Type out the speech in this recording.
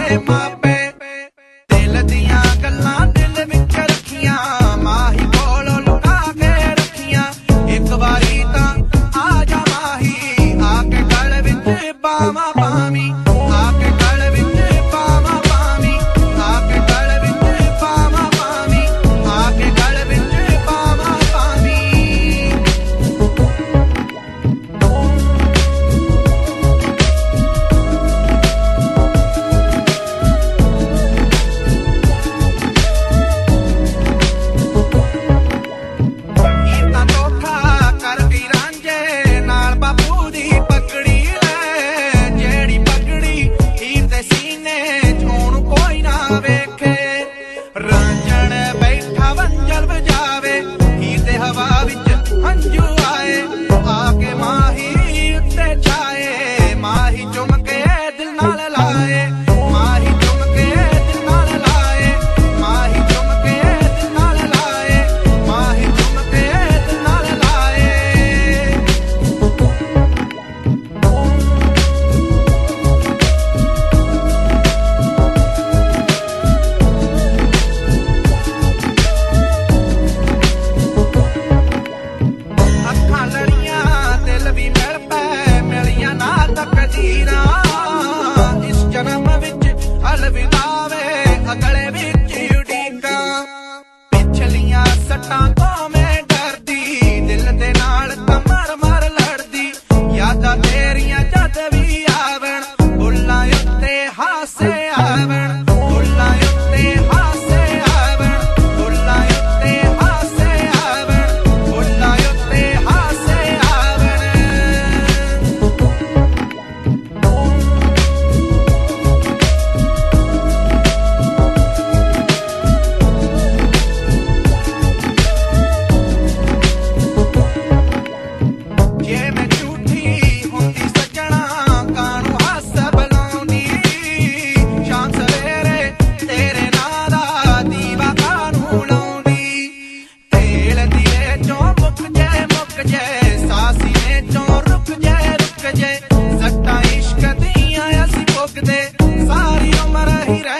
ਦੇ ਮਾਪੇ ਦਿਲ ਦੀਆਂ ਗੱਲਾਂ ਦਿਲ ਵਿੱਚ ਰੱਖੀਆਂ ਮਾਹੀ ਕੋਲੋਂ ਲੁਕਾ ਕੇ ਰੱਖੀਆਂ ਇੱਕ ਵਾਰੀ ਤਾਂ ਆ ਜਾ ਮਾਹੀ ਆ ਕੇ ਗਲ ਵਿੱਚ ਬਾਵਾਂ ਪਾਵੀਂ ਆ ਕੇ ਗਲ ਵਿੱਚ ਬਾਵਾਂ ਪਾਵੀਂ ਆ ਕੇ ਗਲ ਵਿੱਚ ਬਾਵਾਂ ਪਾਵੀਂ ਆ ਕੇ ਗਲ ਵਿੱਚ ਬਾਵਾਂ ਪਾਵੀਂ ਰਾਂਝਣ ਬੈਠਾ ਵੰਜਲ ਵਜਾਵੇ ਹੀਰ ਦੇ ਹਵਾ ਵਿੱਚ ਹੰਝੂ ਆਏ ਆ ਕੇ ਮਾਹੀ ਉੱਤੇ ਛਾਏ ਮਾਹੀ ਚੁੰਮ ਕੇ ਦਿਲ ਨਾਲ ਲਾਏ ਮਾਹੀ ਚੁੰਮ ਕੇ ਦਿਲ ਨਾਲ ਲਾਏ ਮਾਹੀ ਚੁੰਮ ਕੇ ਦਿਲ ਨਾਲ ਲਾਏ ਮਾਹੀ ਚੁੰਮ ਕੇ ਦਿਲ ਨਾਲ ਲਾਏ ਇਸ ਜਨਮ ਵਿੱਚ ਅਲਵਿਦਾ ਵੇ ਅਗਲੇ ਵਿੱਚ ਉਡੀਕਾਂ ਪਿਛਲੀਆਂ ਸੱਟਾਂ ਤੋਂ ਮੈਂ ਡਰਦੀ ਦਿਲ ਦੇ ਨਾਲ ਤਾਂ ਮਰ ਲੜਦੀ ਯਾਦਾਂ ਤੇਰੀਆਂ ਜਦ ਵੀ ਆਵਣ ਬੁੱਲਾਂ ਉੱਤੇ ਹਾਸੇ ਆਵਣ ਬੁੱਲਾਂ ਉੱਤੇ ਹਾਸੇ ਆਵਣ ਬੁੱਲਾਂ ਉੱਤੇ ਹਾਸੇ ਆਵਣ ਬੁੱਲਾਂ ਉੱਤੇ ਹਾਸੇ ਆਵਣ ਜੇ ਮੈਂ ਝੂਠੀ ਹੁੰਦੀ ਸੱਜਣਾ ਕਾਹਨੂੰ ਹੱਸ ਬੁਲਾਉਂਦੀ ਸ਼ਾਮ ਸਵੇਰੇ ਤੇਰੇ ਨਾਂ ਦਾ ਦੀਵਾ ਕਾਹਨੂੰ ਲਾਉਂਦੀ ਤੇਲ ਦੀਏ ਚੋਂ ਮੁੱਕ ਜੇ ਸਾਸੀਨੇ ਚੋਂ ਰੁਕ ਜੇ ਸੱਟਾਂ ਇਸ਼ਕ ਦੀਆਂ ਅਸੀਂ ਭੁਗਦੇ ਸਾਰੀ ਉਮਰ ਹੀ ਰਹਿ